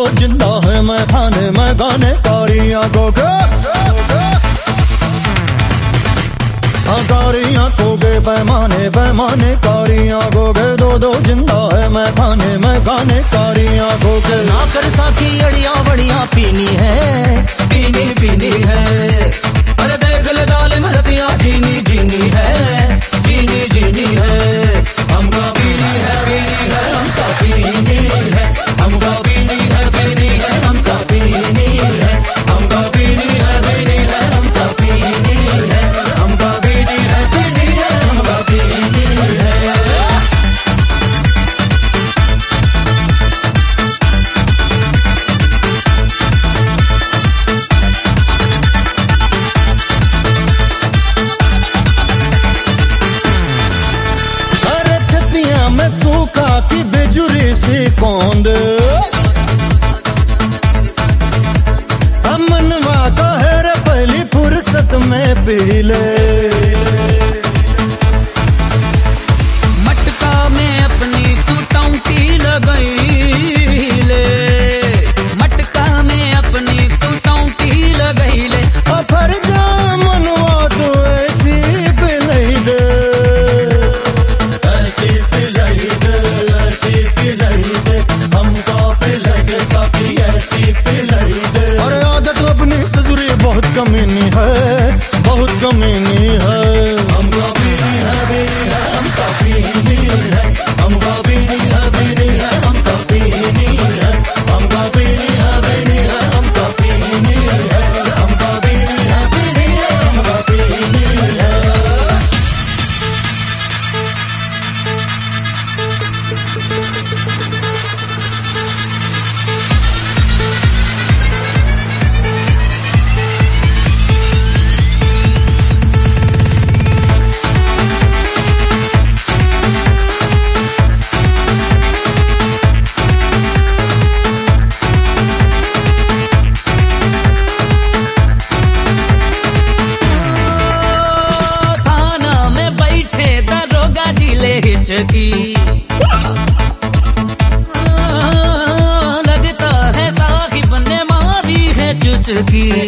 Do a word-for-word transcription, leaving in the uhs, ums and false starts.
दो जिंदा है मैं खाने में गाने कारियां को के कारियां को गे पैमाने पैमाने कारियां को गे दो दो जिंदा है मैं खाने में गाने कारियां को के ना कर साथी अड़िया बड़िया पीनी है पीनी पीनी है। अरे देख ले दाल मरतिया जीनी जीनी है जीनी जीनी है। हमका पीनी है पीनी है हमका पीनी है हमका पीनी है पीनी है हमका पीनी है हमका पीनी है पीनी है हमका पीनी है हमका पीनी है पीनी है हमका पीनी है। मैं सूखा की बेजुरी सी कौंद मनवा का है रे पहली फुर्सत में पी ले। मटका में अपनी तू टौंटी लगई ले मटका में अपनी तू टौंटी लगई ले। अफर जा मनवा तो ऐसी पिलाई दे ऐसी पिलाई दे ऐसी पिलाई दे हमका पिलाई दे साथी ऐसी पिलाई दे। अरे आदत अपनी सजुरी बहुत कमीनी है बहुत कमीनी है। हमका पीनी है पीनी है हमका पीनी है हमका पीनी है पीनी है हमका पीनी है हमका पीनी है पीनी है हमका पीनी है हमका पीनी है पीनी है हमका पीनी है। हिचकी लगता है साहिब ने मारी है चुस्की।